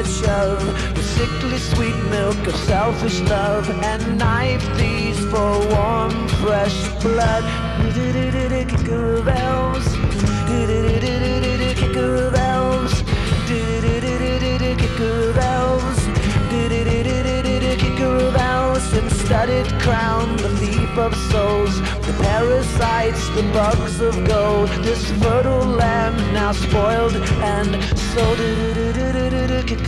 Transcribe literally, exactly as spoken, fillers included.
of shove, the sickly sweet milk of selfish love, and knife these for warm, fresh blood. Kicker of elves, kicker of elves, kicker of elves, kicker of elves, and studded crown, the thief of souls, the parasites, the bugs of gold, this fertile land now spoiled and sold.